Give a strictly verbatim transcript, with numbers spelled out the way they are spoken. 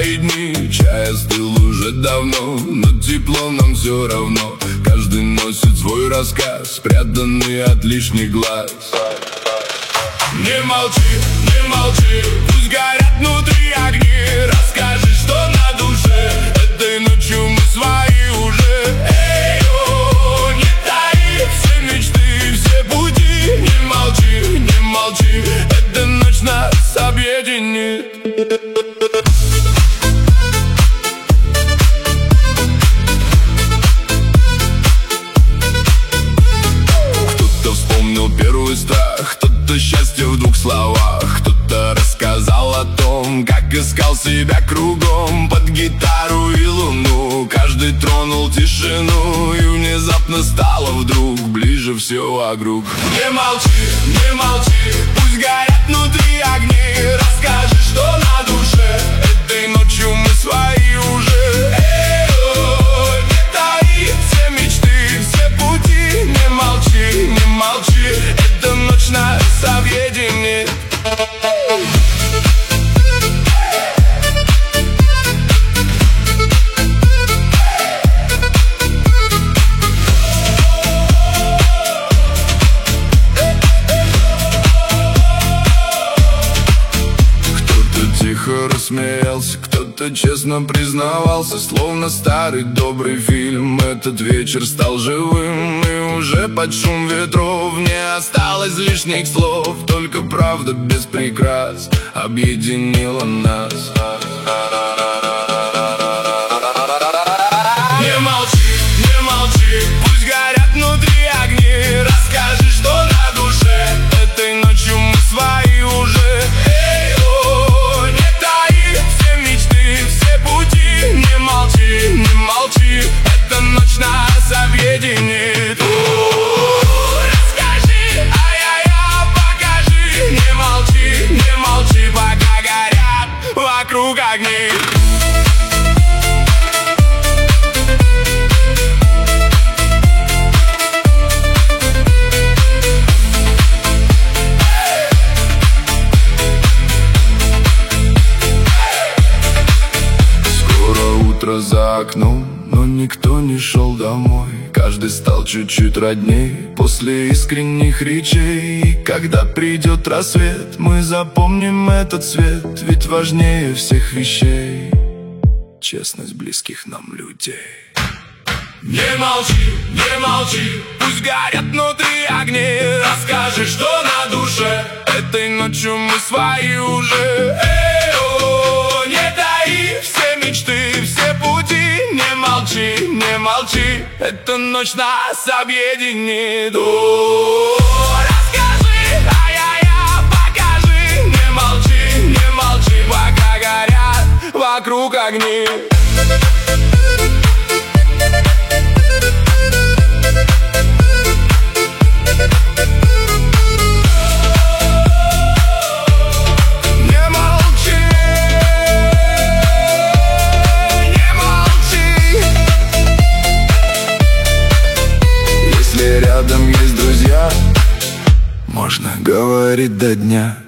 свои дни. Чай остыл уже давно, но тепло нам все равно. Каждый носит свой рассказ, спрятанный от лишних глаз. Не молчи, не молчи, пусть горят внутри огни. Расскажи, что на душе, этой ночью мы свои уже. Эй-о, не таи все мечты, все пути. Не молчи, не молчи, эта ночь нас объединит. Кто-то вспомнил первый страх, кто-то счастье в двух словах, кто-то рассказал о том, как искал себя кругом под гитару и луну. Каждый тронул тишину, и внезапно стало вдруг ближе все вокруг. Не молчи, не молчи, пусть горят внутри огни. Расскажи, что на душе, этой ночью мы свои уже. Эй-о, не таи все мечты, все пути. Не молчи, не молчи, эта ночь нас объединит. Тихо рассмеялся, кто-то честно признавался, словно старый добрый фильм. Этот вечер стал живым, и уже под шум ветров не осталось лишних слов. Только правда без прикрас объединила нас. Не молчи, не молчи, пусть горят внутри огни. Расскажи, что на душе, этой ночью мы свои уже. Не молчи, не молчи, эта ночь нас объединит. Расскажи, ай-яй-яй, покажи. Не молчи, не молчи, пока горят вокруг огни. Утро за окном, но никто не шел домой. Каждый стал чуть-чуть родней после искренних речей. И когда придет рассвет, мы запомним этот свет, ведь важнее всех вещей честность близких нам людей. Не молчи, не молчи, пусть горят внутри огни. Расскажи, что на душе, этой ночью мы свои уже. Эй-о, не таи все мечты, все пути. Не молчи, не молчи, эта ночь нас объединит. О, расскажи, ай-яй-яй, покажи. Не молчи, не молчи, пока горят вокруг огни. Рядом есть друзья, можно говорить до дня.